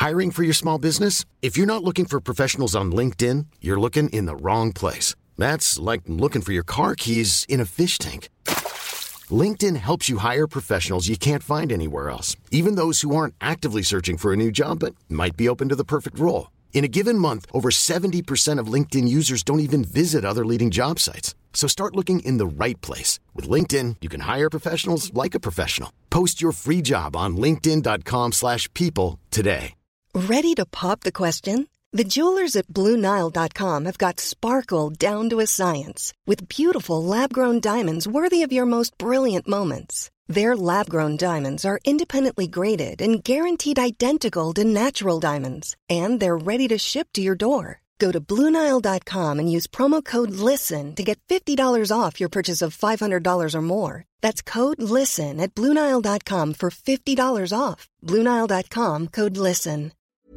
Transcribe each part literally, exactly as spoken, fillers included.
Hiring for your small business? If you're not looking for professionals on LinkedIn, you're looking in the wrong place. That's like looking for your car keys in a fish tank. LinkedIn helps you hire professionals you can't find anywhere else, even those who aren't actively searching for a new job but might be open to the perfect role. In a given month, over seventy percent of LinkedIn users don't even visit other leading job sites. So start looking in the right place. With LinkedIn, you can hire professionals like a professional. Post your free job on linkedin.com slash people today. Ready to pop the question? The jewelers at Blue Nile dot com have got sparkle down to a science with beautiful lab-grown diamonds worthy of your most brilliant moments. Their lab-grown diamonds are independently graded and guaranteed identical to natural diamonds, and they're ready to ship to your door. Go to Blue Nile dot com and use promo code LISTEN to get fifty dollars off your purchase of five hundred dollars or more. That's code LISTEN at Blue Nile dot com for fifty dollars off. Blue Nile dot com, code LISTEN.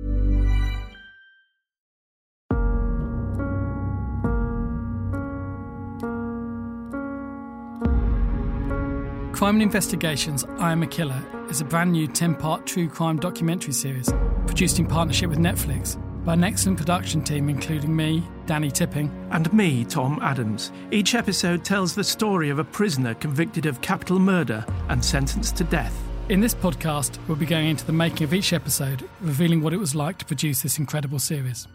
Crime and Investigations, I Am a Killer is a brand new ten-part true crime documentary series produced in partnership with Netflix by an excellent production team including me, Danny Tipping. And me, Tom Adams. Each episode tells the story of a prisoner convicted of capital murder and sentenced to death. In this podcast, we'll be going into the making of each episode, revealing what it was like to produce this incredible series.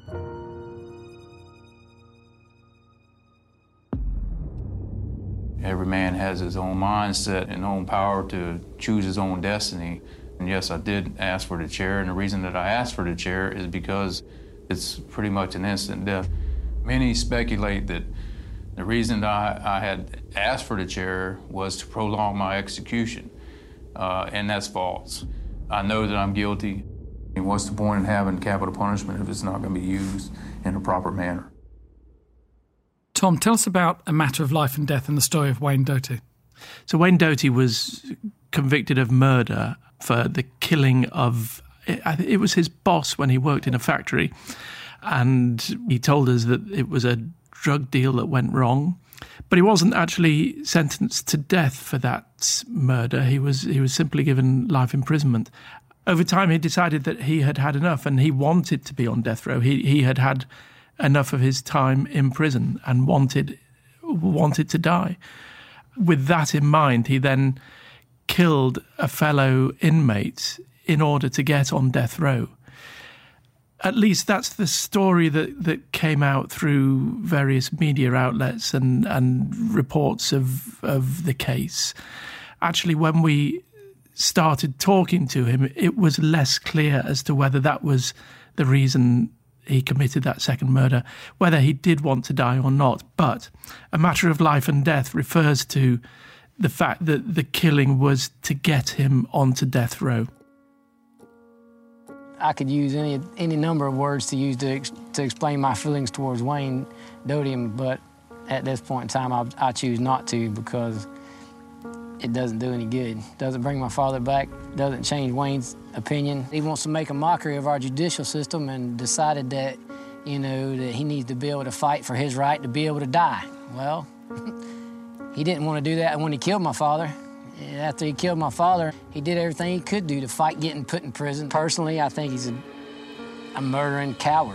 Every man has his own mindset and own power to choose his own destiny. And yes, I did ask for the chair, and the reason that I asked for the chair is because it's pretty much an instant death. Many speculate that the reason that I, I had asked for the chair was to prolong my execution, uh, and that's false. I know that I'm guilty. And what's the point in having capital punishment if it's not going to be used in a proper manner? Tom, tell us about A Matter of Life and Death and the story of Wayne Doty. So Wayne Doty was convicted of murder for the killing of, it was his boss when he worked in a factory, and he told us that it was a drug deal that went wrong, but he wasn't actually sentenced to death for that murder. He was he was simply given life imprisonment. Over time, he decided that he had had enough and he wanted to be on death row. He he had had enough of his time in prison and wanted wanted to die. With that in mind, he then killed a fellow inmate in order to get on death row. At least that's the story that, that came out through various media outlets and, and reports of, of the case. Actually, when we started talking to him, it was less clear as to whether that was the reason he committed that second murder, whether he did want to die or not. But A Matter of Life and Death refers to the fact that the killing was to get him onto death row. I could use any any number of words to use to, ex, to explain my feelings towards Wayne Doty, but at this point in time, I, I choose not to because it doesn't do any good. Doesn't bring my father back, doesn't change Wayne's opinion. He wants to make a mockery of our judicial system and decided that, you know, that he needs to be able to fight for his right to be able to die. Well, he didn't want to do that when he killed my father. After he killed my father, he did everything he could do to fight getting put in prison. Personally, I think he's a, a murdering coward.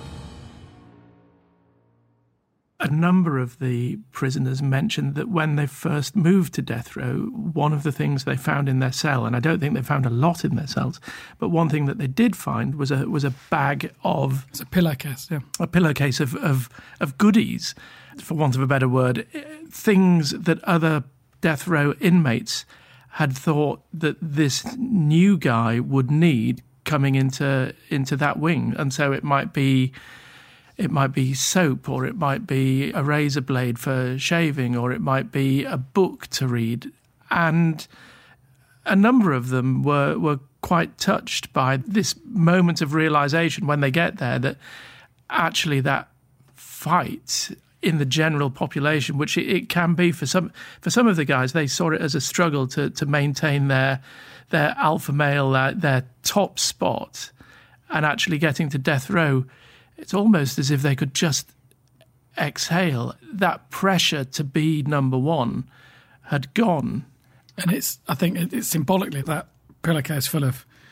A number of the prisoners mentioned that when they first moved to death row, one of the things they found in their cell, and I don't think they found a lot in their cells, but one thing that they did find was a was a bag of... It's a pillowcase, yeah. A pillowcase of, of, of goodies, for want of a better word, things that other death row inmates had thought that this new guy would need coming into into that wing. And so it might be... It might be soap, or it might be a razor blade for shaving, or it might be a book to read. And a number of them were, were quite touched by this moment of realisation when they get there that actually that fight in the general population, which it, it can be for some for some of the guys, they saw it as a struggle to, to maintain their their alpha male, their, their top spot, and actually getting to death row. It's almost as if they could just exhale. That pressure to be number one had gone. And it's, I think it's symbolically that pillowcase full of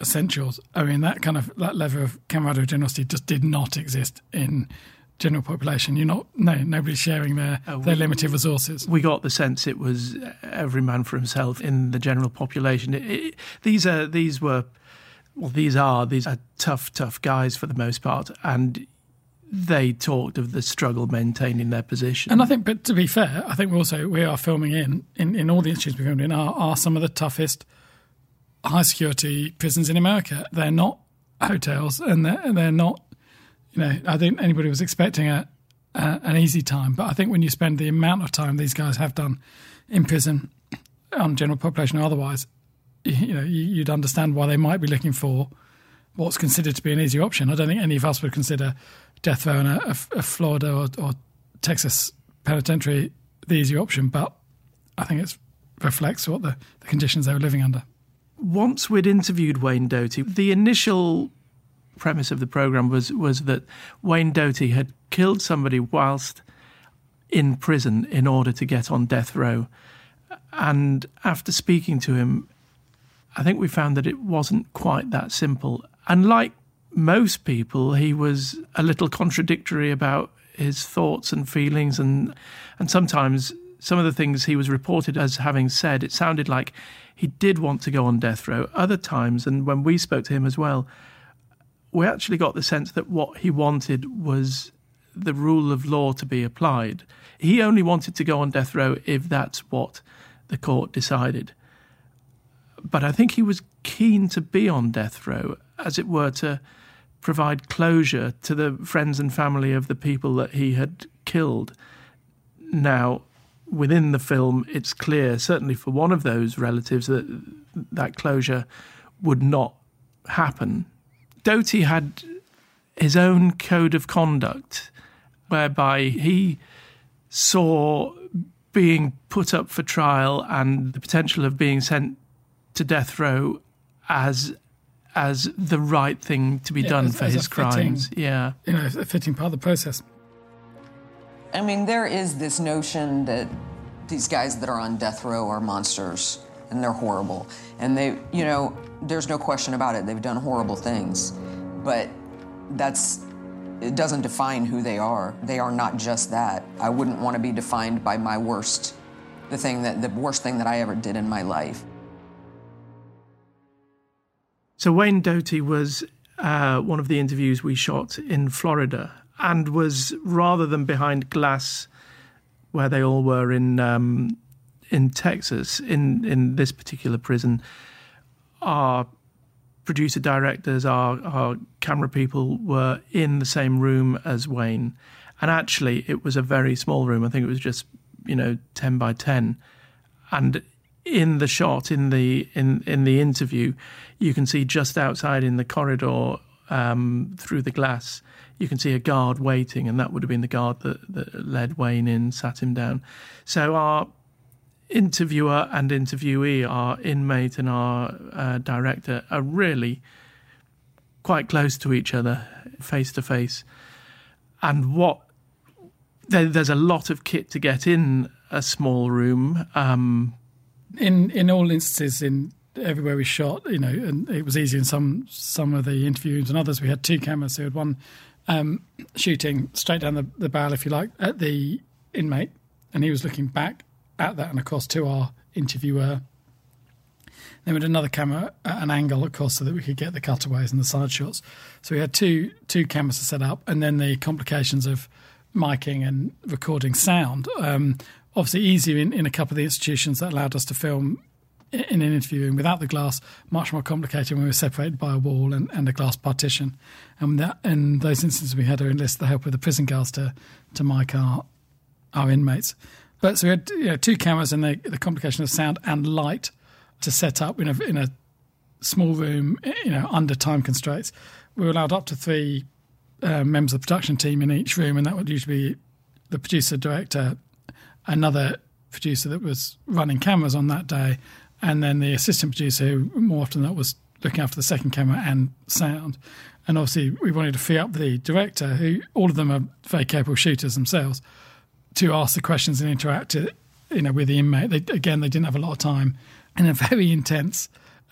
essentials. I mean, that kind of that level of camaraderie, generosity just did not exist in general population. You're not, no, nobody's sharing their, uh, we, their limited resources. We got the sense it was every man for himself in the general population. It, it, these are, these were, well, these are, these are tough, tough guys for the most part, and they talked of the struggle maintaining their position. And I think, but to be fair, I think we also, we are filming in, in, in all the institutions we filmed in, are, are some of the toughest high-security prisons in America. They're not hotels, and they're, they're not, you know, I think anybody was expecting a, a an easy time. But I think when you spend the amount of time these guys have done in prison, on general population or otherwise, you, you know, you, you'd understand why they might be looking for what's considered to be an easy option. I don't think any of us would consider death row in a, a, a Florida or, or Texas penitentiary the easy option, but I think it reflects what the, the conditions they were living under. Once we'd interviewed Wayne Doty, the initial premise of the programme was, was that Wayne Doty had killed somebody whilst in prison in order to get on death row. And after speaking to him, I think we found that it wasn't quite that simple. And like most people, he was a little contradictory about his thoughts and feelings, and and sometimes some of the things he was reported as having said, it sounded like he did want to go on death row. Other times, and when we spoke to him as well, we actually got the sense that what he wanted was the rule of law to be applied. He only wanted to go on death row if that's what the court decided. But I think he was keen to be on death row, as it were, to provide closure to the friends and family of the people that he had killed. Now, within the film, it's clear, certainly for one of those relatives, that that closure would not happen. Doty had his own code of conduct whereby he saw being put up for trial and the potential of being sent to death row as as the right thing to be yeah, done as, for as his crimes. Fitting, yeah. You know, a fitting part of the process. I mean, there is this notion that these guys that are on death row are monsters and they're horrible. And they, you know, there's no question about it. They've done horrible things. But that's, it doesn't define who they are. They are not just that. I wouldn't want to be defined by my worst, the thing that, the worst thing that I ever did in my life. So Wayne Doty was uh, one of the interviews we shot in Florida, and was, rather than behind glass where they all were in um, in Texas, in, in this particular prison, our producer directors, our, our camera people were in the same room as Wayne. And actually, it was a very small room. I think it was just, you know, ten by ten. And in the shot, in the in, in the interview, you can see just outside in the corridor, um, through the glass, you can see a guard waiting, and that would have been the guard that, that led Wayne in, sat him down. So our interviewer and interviewee, our inmate and our uh, director, are really quite close to each other, face to face. And what there, there's a lot of kit to get in a small room. Um, in in all instances, in everywhere we shot, you know, and it was easy in some some of the interviews, and others we had two cameras. So we had one um, shooting straight down the, the barrel, if you like, at the inmate, and he was looking back at that and across to our interviewer. Then we had another camera at an angle, of course, so that we could get the cutaways and the side shots. So we had two two cameras to set up, and then the complications of miking and recording sound. Um, obviously easier in, in a couple of the institutions that allowed us to film in an interview room without the glass, much more complicated when we were separated by a wall and, and a glass partition. And that, in those instances, we had to enlist the help of the prison guards to, to mic our, our inmates. But so we had, you know, two cameras and the, the complication of sound and light to set up in a in a small room, you know, under time constraints. We were allowed up to three uh, members of the production team in each room, and that would usually be the producer, director, another producer that was running cameras on that day, and then the assistant producer, who more often than that was looking after the second camera and sound. And obviously we wanted to free up the director, who all of them are very capable shooters themselves, to ask the questions and interact, you know, with the inmate. They, again, they didn't have a lot of time in a very intense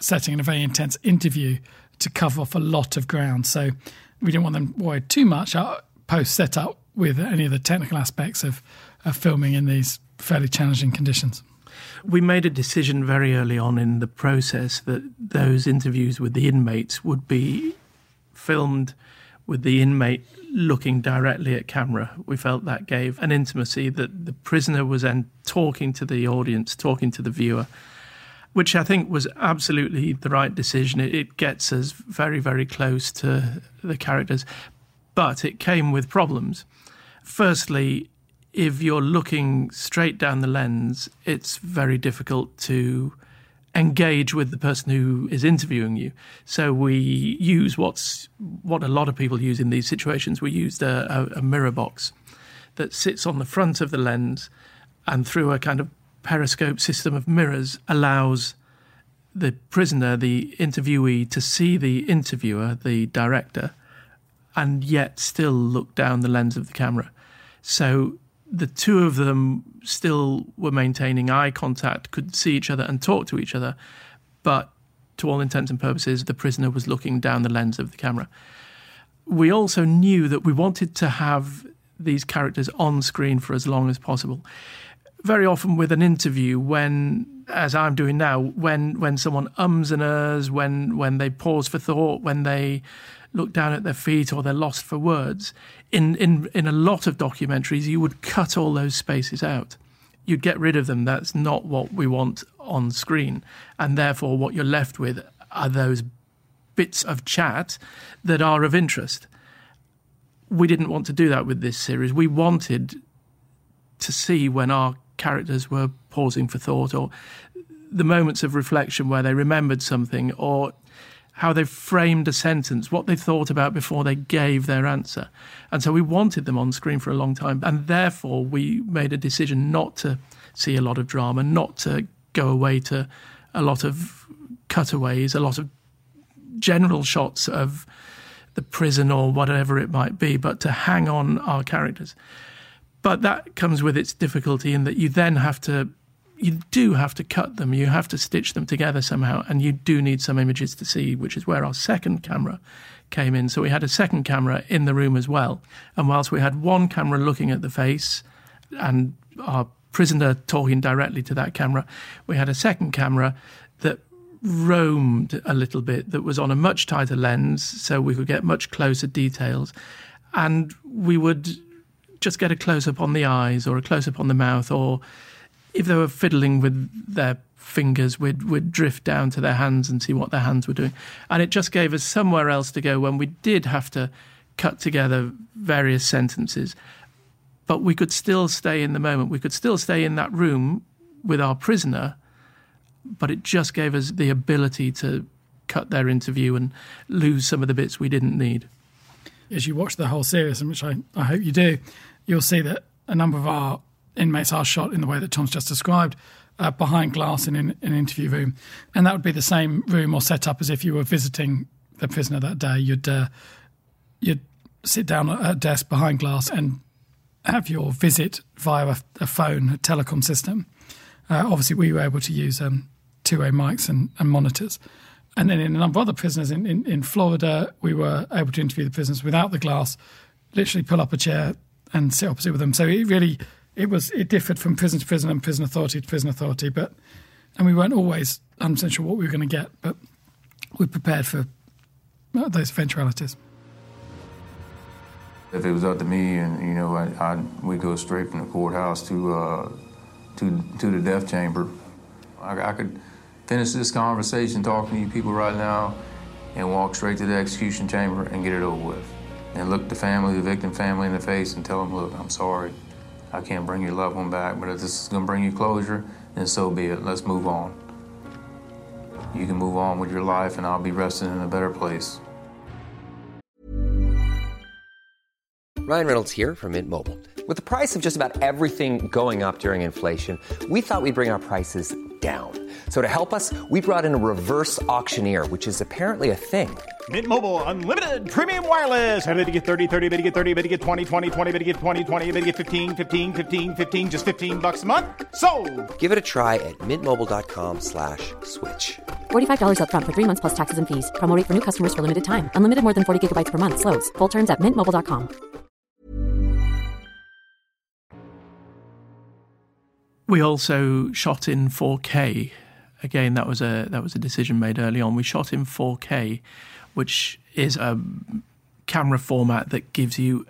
setting and a very intense interview to cover off a lot of ground. So we didn't want them worried too much post set up with any of the technical aspects of, of filming in these fairly challenging conditions. We made a decision very early on in the process that those interviews with the inmates would be filmed with the inmate looking directly at camera. We felt that gave an intimacy, that the prisoner was then talking to the audience, talking to the viewer, which I think was absolutely the right decision. It, it gets us very, very close to the characters. But it came with problems. Firstly, if you're looking straight down the lens, it's very difficult to engage with the person who is interviewing you. So we use what's what a lot of people use in these situations. We used a, a, a mirror box that sits on the front of the lens, and through a kind of periscope system of mirrors allows the prisoner, the interviewee, to see the interviewer, the director, and yet still look down the lens of the camera. So the two of them still were maintaining eye contact, could see each other and talk to each other, but to all intents and purposes, the prisoner was looking down the lens of the camera. We also knew that we wanted to have these characters on screen for as long as possible. Very often with an interview, when, as I'm doing now, when when someone ums and ahs, when when they pause for thought, when they look down at their feet or they're lost for words, in, in, in a lot of documentaries, you would cut all those spaces out. You'd get rid of them. That's not what we want on screen. And therefore, what you're left with are those bits of chat that are of interest. We didn't want to do that with this series. We wanted to see when our characters were pausing for thought, or the moments of reflection where they remembered something, or how they framed a sentence, what they thought about before they gave their answer. And so we wanted them on screen for a long time. And therefore, we made a decision not to see a lot of drama, not to go away to a lot of cutaways, a lot of general shots of the prison or whatever it might be, but to hang on our characters. But that comes with its difficulty in that you then have to You do have to cut them, you have to stitch them together somehow, and you do need some images to see, which is where our second camera came in. So we had a second camera in the room as well. And whilst we had one camera looking at the face and our prisoner talking directly to that camera, we had a second camera that roamed a little bit, that was on a much tighter lens, so we could get much closer details. And we would just get a close-up on the eyes or a close-up on the mouth, or if they were fiddling with their fingers, we'd, we'd drift down to their hands and see what their hands were doing. And it just gave us somewhere else to go when we did have to cut together various sentences. But we could still stay in the moment. We could still stay in that room with our prisoner, but it just gave us the ability to cut their interview and lose some of the bits we didn't need. As you watch the whole series, and which I, I hope you do, you'll see that a number of our inmates are shot in the way that Tom's just described, uh, behind glass in, in, in an interview room. And that would be the same room or set up as if you were visiting the prisoner that day. You'd uh, you'd sit down at a desk behind glass and have your visit via a, a phone, a telecom system. Uh, obviously, we were able to use um, two-way mics and, and monitors. And then in a number of other prisoners in, in, in Florida, we were able to interview the prisoners without the glass, literally pull up a chair and sit opposite with them. So it really... It was it differed from prison to prison and prison authority to prison authority, but and we weren't always one hundred percent sure what we were going to get, but we prepared for uh, those eventualities. If it was up to me, and you know, I, I we go straight from the courthouse to uh, to to the death chamber. I, I could finish this conversation talking to you people right now, and walk straight to the execution chamber and get it over with, and look the family, the victim family, in the face and tell them, look, I'm sorry. I can't bring your loved one back, but if this is going to bring you closure, then so be it. Let's move on. You can move on with your life, and I'll be resting in a better place. Ryan Reynolds here from Mint Mobile. With the price of just about everything going up during inflation, we thought we'd bring our prices down. So to help us, we brought in a reverse auctioneer, which is apparently a thing. Mint Mobile Unlimited Premium Wireless. How to get thirty, thirty, how to get thirty, how to get twenty, twenty, twenty, how to get twenty, twenty, how to get fifteen, fifteen, fifteen, fifteen, just fifteen bucks a month? Sold! Give it a try at mintmobile.com slash switch. forty-five dollars up front for three months plus taxes and fees. Promo rate for new customers for limited time. Unlimited more than forty gigabytes per month. Slows full terms at mint mobile dot com. We also shot in four K. Again, that was a that was a decision made early on. We shot in four K, which is a camera format that gives you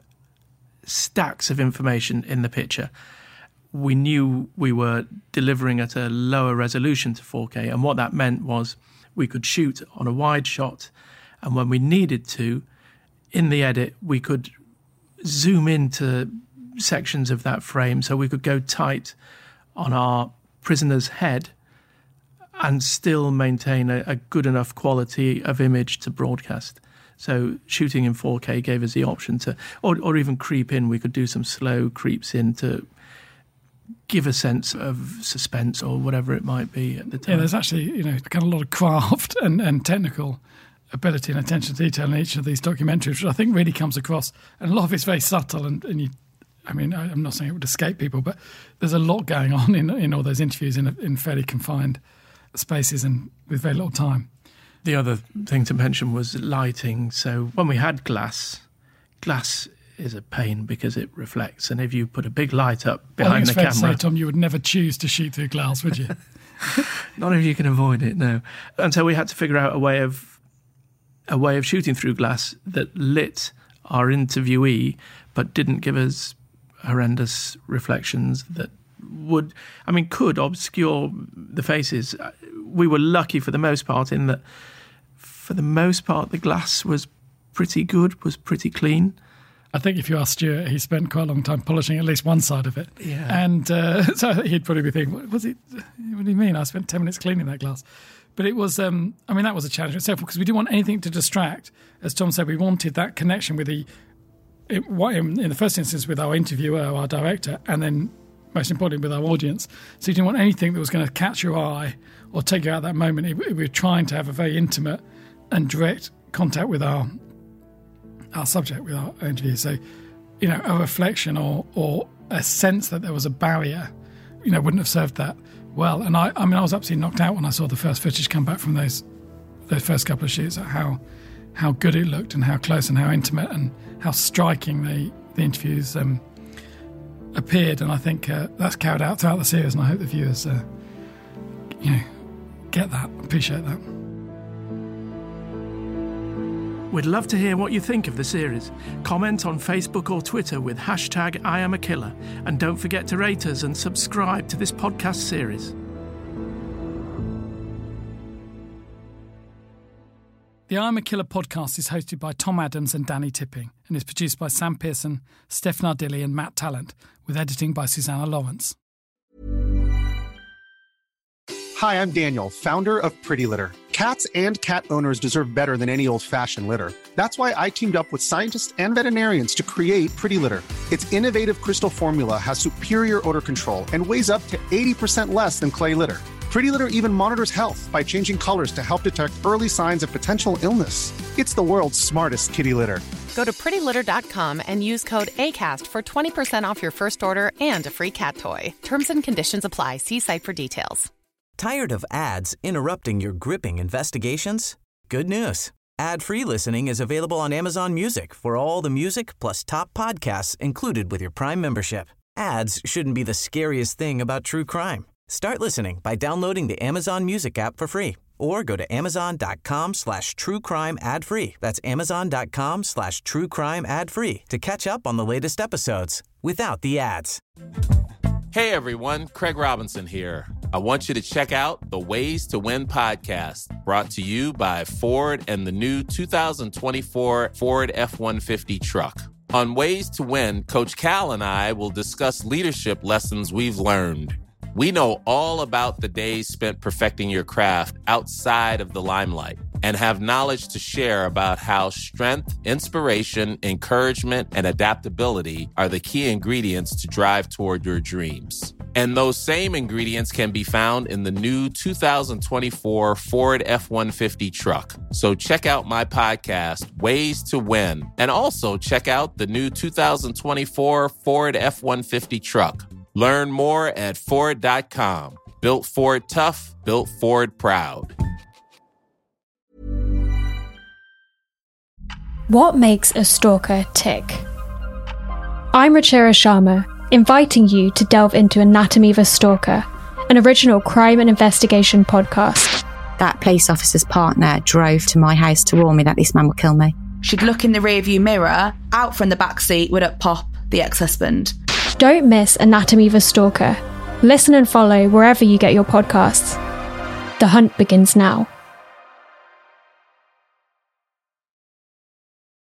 stacks of information in the picture. We knew we were delivering at a lower resolution to four K, and what that meant was we could shoot on a wide shot, and when we needed to, in the edit, we could zoom into sections of that frame, so we could go tight on our prisoner's head and still maintain a, a good enough quality of image to broadcast. So shooting in four K gave us the option to, or, or even creep in. We could do some slow creeps in to give a sense of suspense or whatever it might be at the time. Yeah, there's actually, you know, kind of a lot of craft and, and technical ability and attention to detail in each of these documentaries, which I think really comes across. And a lot of it's very subtle, and, and you, I mean, I'm not saying it would escape people, but there's a lot going on in in all those interviews in, in fairly confined spaces and with very little time. The other thing to mention was lighting. So when we had glass, glass is a pain because it reflects, and if you put a big light up behind the camera... I think it's fair to say, Tom, you would never choose to shoot through glass, would you? Not if you can avoid it, no. And so we had to figure out a way of a way of shooting through glass that lit our interviewee but didn't give us horrendous reflections that would, I mean, could obscure the faces. We were lucky for the most part in that, for the most part, the glass was pretty good, was pretty clean. I think if you ask Stuart, he spent quite a long time polishing at least one side of it. Yeah. And uh, so he'd probably be thinking, what, was it, what do you mean? I spent ten minutes cleaning that glass. But it was, um, I mean, that was a challenge itself because we didn't want anything to distract. As Tom said, we wanted that connection with the, in, in the first instance, with our interviewer, our director, and then most importantly with our audience. So you didn't want anything that was going to catch your eye or take you out of that moment. It, it, we were trying to have a very intimate and direct contact with our our subject, with our interview. So, you know, a reflection or or a sense that there was a barrier, you know, wouldn't have served that well. And I, I mean, I was absolutely knocked out when I saw the first footage come back from those those first couple of shoots at how how good it looked and how close and how intimate and how striking the, the interviews um, appeared. And I think uh, that's carried out throughout the series, and I hope the viewers, uh, you know, get that, appreciate that. We'd love to hear what you think of the series. Comment on Facebook or Twitter with hashtag I am a killer. And don't forget to rate us and subscribe to this podcast series. The I Am a Killer podcast is hosted by Tom Adams and Danny Tipping and is produced by Sam Pearson, Steph Nardilli and Matt Talent, with editing by Susanna Lawrence. Hi, I'm Daniel, founder of Pretty Litter. Cats and cat owners deserve better than any old-fashioned litter. That's why I teamed up with scientists and veterinarians to create Pretty Litter. Its innovative crystal formula has superior odor control and weighs up to eighty percent less than clay litter. Pretty Litter even monitors health by changing colors to help detect early signs of potential illness. It's the world's smartest kitty litter. Go to pretty litter dot com and use code ACAST for twenty percent off your first order and a free cat toy. Terms and conditions apply. See site for details. Tired of ads interrupting your gripping investigations? Good news. Ad-free listening is available on Amazon Music for all the music plus top podcasts included with your Prime membership. Ads shouldn't be the scariest thing about true crime. Start listening by downloading the Amazon Music app for free or go to amazon.com slash true crime ad free. That's amazon.com slash true crime ad free to catch up on the latest episodes without the ads. Hey everyone, Craig Robinson here. I want you to check out the Ways to Win podcast, brought to you by Ford and the new two thousand twenty-four Ford F one fifty truck. On Ways to Win, Coach Cal and I will discuss leadership lessons we've learned. We know all about the days spent perfecting your craft outside of the limelight. and have knowledge to share about how strength, inspiration, encouragement, and adaptability are the key ingredients to drive toward your dreams. And those same ingredients can be found in the new two thousand twenty-four Ford F one fifty truck. So check out my podcast, Ways to Win, and also check out the new two thousand twenty-four Ford F one fifty truck. Learn more at Ford dot com. Built Ford tough, built Ford proud. What makes a stalker tick? I'm Ruchira Sharma, inviting you to delve into Anatomy of a Stalker, an original crime and investigation podcast. That police officer's partner drove to my house to warn me that this man would kill me. She'd look in the rearview mirror, out from the back seat would up pop the ex-husband. Don't miss Anatomy of a Stalker. Listen and follow wherever you get your podcasts. The hunt begins now.